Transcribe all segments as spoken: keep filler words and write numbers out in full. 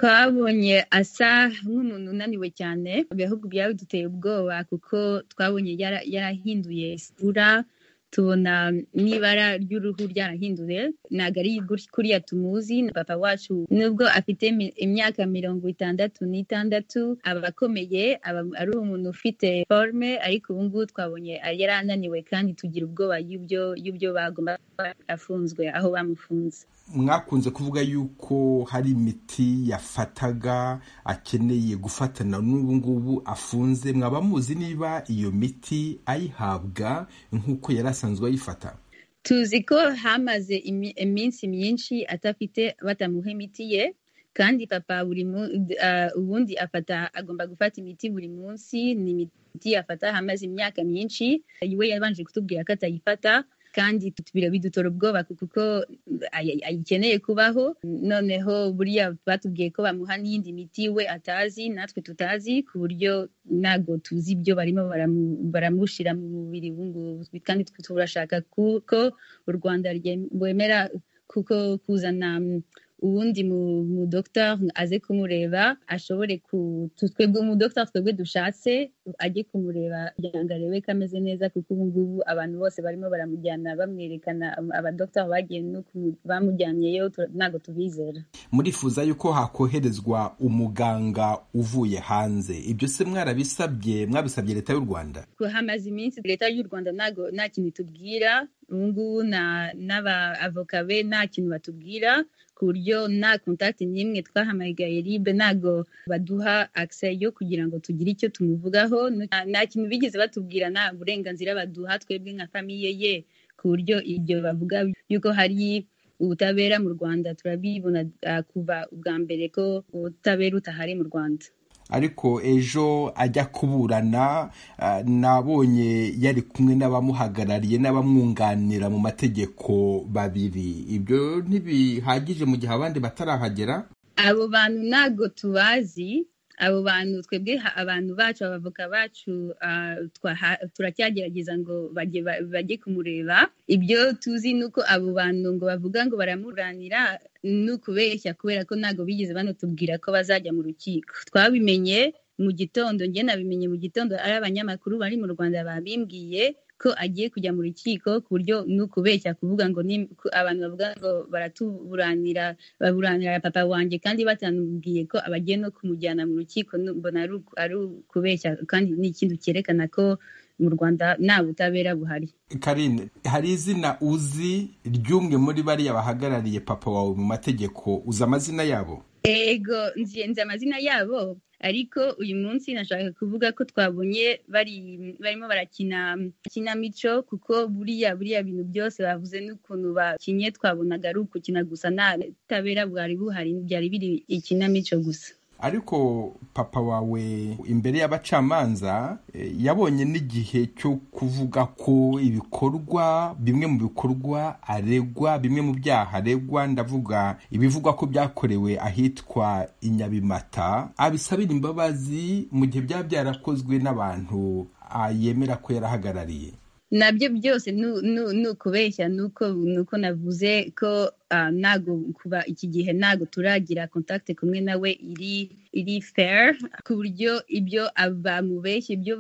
twabonye asa nk'umuntu unaniwe cyane. Ibihugu byaduteye ubwoba kuko twabonye yarahinduye isura, tubona n'ibara ry'uruhu ryarahinduye. Ntabwo ari kuriya tumuzi. Papa wacu nubwo afite imyaka mirongo itandatu n'itandatu aba akomeye, aba ari umuntu ufite forme, ariko ubu ngubu twabonye yarananiwe kandi tugira ubwoba y'ibyo y'ibyo bagomba afunzwe aho bamufunze. Mwakunze kuvuga yuko hari imiti yafataga akeneye gufatana n'ubu ngubu afunze. Mwaba muzi niba iyo miti ayihabwa nk'uko yari asanzwe ayifata? Tuzi ko hamaze iminsi myinshi atafite batamuha imiti ye, kandi papa buri uh, ubundi afata agomba gufata imiti buri munsi. Ni imiti afata hamaze imyaka myinshi. Iwe yabanje kutubwira ko atayifata, kandi bidutora ubwoba kuko ayikeneye kubaho. Noneho buriya batubwiye ko bamuha n'iyindi miti we atazi, natwe tutazi, ku buryo ntabwo tuzi ibyo barimo baramushyira mu mubiri ubu ngubu. Kandi turashaka kuko u Rwanda rwemera kuko kuzana ubundi mu docteur aze kumureba, ashobore twebwe mu docteur twebwe dushatse ajye kumureba kugira ngo arebe ko ameze neza, kuko ubu ngubu abantu bose barimo baramujyana bamwerekana abadocteur bagiye no bamujyanyeyo, ntabwo tubizera. Murifuza yuko hakoherezwa umuganga uvuye hanze, ibyo se mwarabisabye mwabisabye leta y'u Rwanda? Hamaze iminsi leta y'u Rwanda ntago nta kintu tubwira. Ubu ngubu n'aba avoka be nta kintu batubwira, ku buryo nta contact n'imwe twahamagaye ribe, ntago baduha access yo kugira ngo tugire icyo tumuvugaho. Nta kintu bigeze batubwira, nta burenganzira baduha twebwe nka famiye ye, ku buryo ibyo bavuga yuko hari ubutabera mu Rwanda turabibona uh, kuva ubwa mbere ko ubutabera utahari mu Rwanda. Ariko ejo ajya kuburana uh, nabonye yari kumwe n'abamuhagarariye n'abamwunganira mu mategeko babiri. Ibyo ntibihagije mu gihe abandi batarahagera? Abo bantu ntago tubazi. Abo bantu twebwe abantu bacu abavoka bacu uh, turacyagerageza ngo bajye bajye kumureba. Ibyo tuzi nuko abo bantu ngo bavuga ngo baramuranira n'ukubeshya, kubera ko ntago bigeze banatubwira ko bazajya mu rukiko. Twabimenye mu gitondo, njye nabimenye mu gitondo, ari abanyamakuru bari mu Rwanda babimbwiye ko agiye kujya mu rukiko, ku buryo n'ukubeshya kuvuga ngo abantu bavuga ngo baratuburanira baburanira papa wanjye kandi batanubwiye ko abagiye no kumujyana mu rukiko. Mbona ari ukubeshya, kandi ni ikintu cyerekana ko mu Rwanda nta butabera buhari. Karine, hari izina uzi ry'umwe muri bariya bahagarariye papa wawe mu mategeko? Uzi amazina yabo? Ego, nzi amazina yabo, ariko uyu munsi nashaka kuvuga ko twabonye bari barimo barakina kinamico, kuko buriya buriya bintu byose bavuze n'ukuntu bakinye twabonaga ari ukukina gusa, nta butabera bwari buhari, byari biri ikinamico gusa. Ariko papa wawe imbere y'abacamanza yabonye n'igihe cyo kuvuga ko ibikorwa bimwe mu bikorwa aregwa, bimwe mu byaha aregwa, ndavuga ibivugwa ko byakorewe ahitwa i Nyabimata, abisabira imbabazi mu gihe byaba byarakozwe n'abantu yemera ko yarahagarariye. Nabyo byose n'ukubeshya, nuko nuko navuze ko uh, nago kuba iki gihe nago turagira contact kumwe nawe iri iri fair, ku buryo ibyo abamubeshye ibyo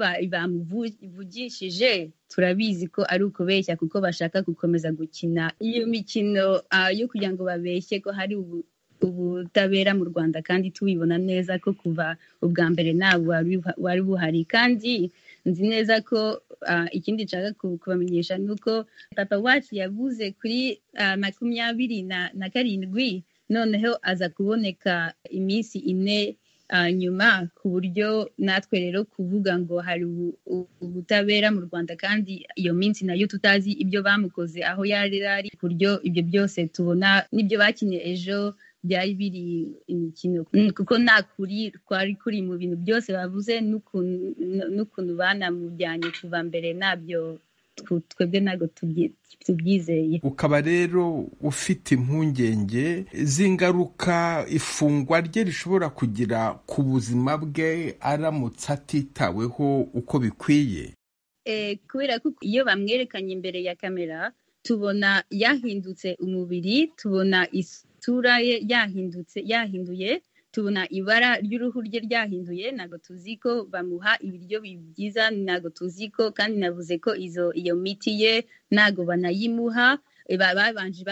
bamuvugishije turabizi ko ari ukubeshya, kuko bashaka gukomeza gukina iyo mikino uh, yo kugira ngo babeshye ko hari ubu ubutabera mu Rwanda, kandi tubibona neza ko kuva ubwa mbere ntabwo wari buhari. Kandi nzi neza ko uh, ikindi nshaka kubamenyesha nuko papa wacu yavuze kuri uh, makumyabiri na, na karindwi, noneho aza kuboneka iminsi ine uh, nyuma, ku buryo natwe rero kuvuga ngo hari ubutabera mu Rwanda kandi iyo minsi nayo tutazi ibyo bamukoze aho yari ari, ku buryo ibyo byose tubona n'ibyo bakinye ejo byari biri imikino, kuko nta kuri twari kuri mu bintu byose bavuze n'ukuntu banamujyanye kuva mbere, nabyo twebwe ntabwo tubyizeye. Ukaba rero ufite impungenge z'ingaruka ifungwa rye rishobora kugira ku buzima bwe aramutse atitaweho uko bikwiye? Eh, kubera ko iyo bamwerekanye imbere ya kamera tubona yahindutse umubiri, tubona isura ye yahindutse yahinduye, tubona ibara ry'uruhu rye ryahinduye, ntabwo tuzi ko bamuha ibiryo byiza, ntabwo tuzi ko, kandi navuze ko izo iyo miti ye ntabwo banayimuha, babanje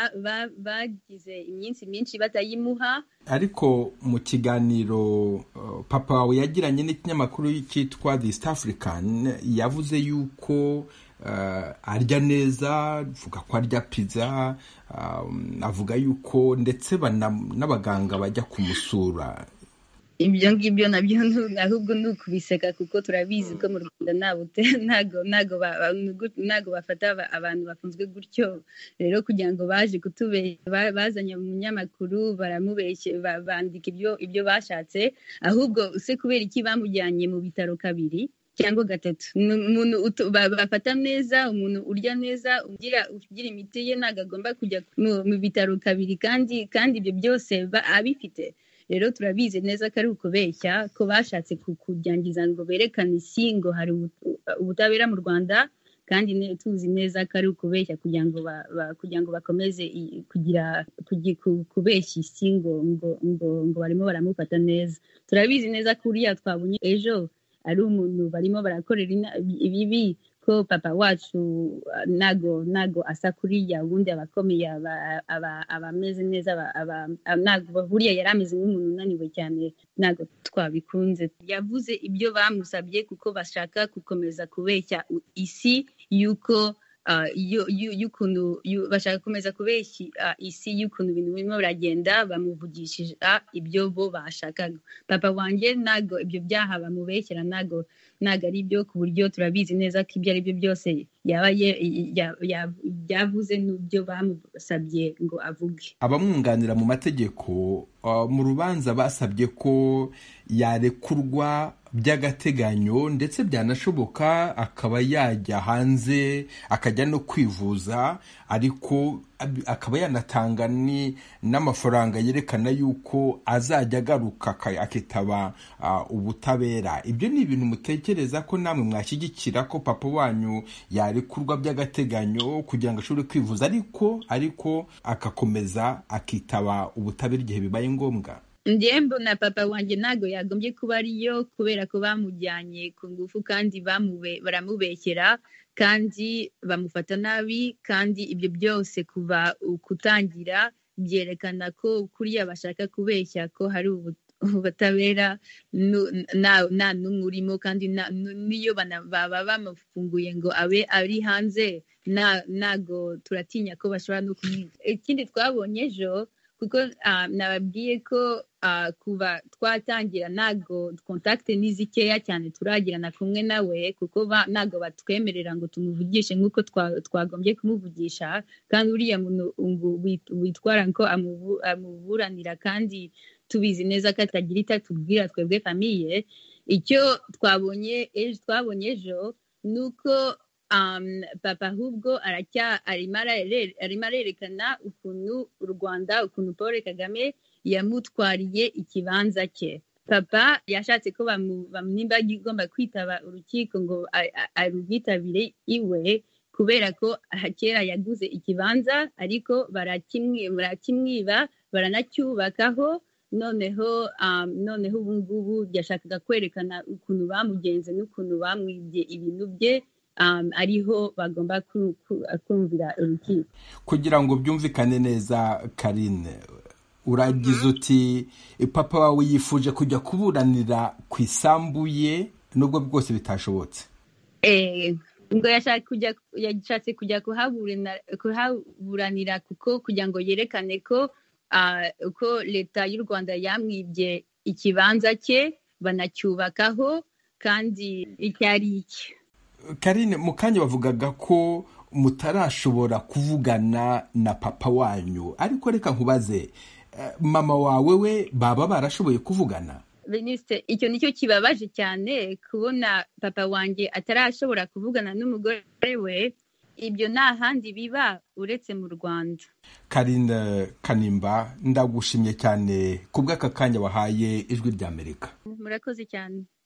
bagize iminsi myinshi batayimuha. Ariko mu kiganiro papa wawe yagiranye n'ikinyamakuru cyitwa The East African yavuze yuko Uh, arya neza, avuga ko arya pizza, um, avuga yuko ndetse n'abaganga bajya kumusura. Ibyo ngibyo nabyo ahubwo ni ukubiseka, kuko turabizi ko mu Rwanda ntago ntago ntago bafata abantu bafunzwe gutyo. Rero kugira ngo baje kutubeshya, bazanye mu munyamakuru baramubeshye, bandika ibyo ibyo bashatse, ahubwo se kubera iki bamujyanye mu bitaro kabiri cyangwa gatatu? Umuntu bafata neza, umuntu urya neza, ugira ugira imiti ye, ntabwo agomba kujya mu bitaro kabiri, kandi kandi ibyo byose abifite. Rero turabizi neza ko ari ukubeshya, ko bashatse kujyangiza ngo berekane isi ngo hari ubutabera mu Rwanda, kandi tuzi neza ko ari ukubeshya kugira ngo kugira ngo bakomeze kugira kubeshya isi ngo ngo ngo barimo baramufata neza. Turabizi neza ko uriya twabonye ejo ari umuntu barimo barakorera ibibi, ko papa wacu nago nago asa kuriya, ubundi abakomeye abameze neza, nago buriya yari ameze nk'umuntu unaniwe cyane, nago twabikunze. Yavuze ibyo bamusabye kuko bashaka gukomeza kubeshya isi yuko y'ukuntu bashaka gukomeza kubeshya isi y'ukuntu ibintu birimo biragenda, bamuvugishije ibyo bo bashakaga. Papa wanjye ntago ibyo byaha bamubeshyera, ntago ntago ari byo, ku buryo turabizi neza ko ibyo ari byo byose yaba yavuze n'ibyo bamusabye ngo avuge. Abamwunganira mu mategeko mu rubanza basabye ko yarekurwa by'agateganyo, ndetse byanashoboka akaba yajya hanze akajya no kwivuza, ariko akaba yanatanga n'amafaranga yerekana yuko azajya agaruka akitaba ubutabera. Ibyo ni ibintu mutekereza ko namwe mwashyigikira, ko papa wanyu yarekurwa by'agateganyo kugira ngo ashobore kwivuza, ariko ariko agakomeza akitaba ubutabera igihe bibaye ngombwa? Ndiye mbona papa wanjye ntago yagombye kuba ariyo, kubera ko bamujyanye ku ngufu, kandi baramubeshyera, kandi bamufata nabi, kandi ibyo byose kuva kutangira byerekana ko kuriya bashaka kubeshya ko hari ubutabera nta n'umwe urimo, kandi niyo baba bamufunguye ngo abe ari hanze, ntago turatinya ko bashobora no kumwica. Ikindi twabonye ejo, kuko nababwiye ko kuva twatangira ntago kontakte ni zikeya cyane turagirana kumwe nawe, kuko ntago batwemerera ngo tumuvugishe nk'uko twagombye kumuvugisha, kandi uriya muntu witwara ko amuburanira, kandi tubizi neza ko atagira icyo atubwira twebwe famiye. Icyo twabonye ejo twabonye ejo ni uko Um, papa ahubwo aracya arimo arerekana ukuntu u Rwanda, ukuntu Paul Kagame yamutwariye ikibanza cye. Papa yashatse ko nimba agomba kwitaba urukiko ngo arwitabire iwe, kubera ko kera yaguze ikibanza, ariko barakimwiba baranacyubakaho, noneho um, noneho ubu ngubu yashakaga kwerekana ukuntu bamugenze n'ukuntu bamwibye ibintu bye. Um, ariho bagomba kumvira urukiko. Kugira ngo byumvikane neza, Karine, uragize uti papa wawe yifuje kujya kuburanira ku isambu ye nubwo bwose bitashobotse. Eh, ngo yashatse kujya kuhaburanira kuko kugira ngo yerekane ko uh, uko leta y'u Rwanda yamwibye ikibanza cye, banacyubakaho, kandi icyari iki. Karine, mu kanya bavugaga ko mutarashobora kuvugana na papa wanyu, ariko reka nkubaze, mama wawe we baba barashoboye kuvugana? Veniste, icyo nicyo kibabaje cyane, kubona papa wanjye atarashobora kuvugana n'umugore we. Ibyo nta handi biba uretse mu Rwanda. Karine Kanimba, ndagushimye cyane kubw'aka kanya wahaye Ijwi ry'Amerika. Murakoze cyane.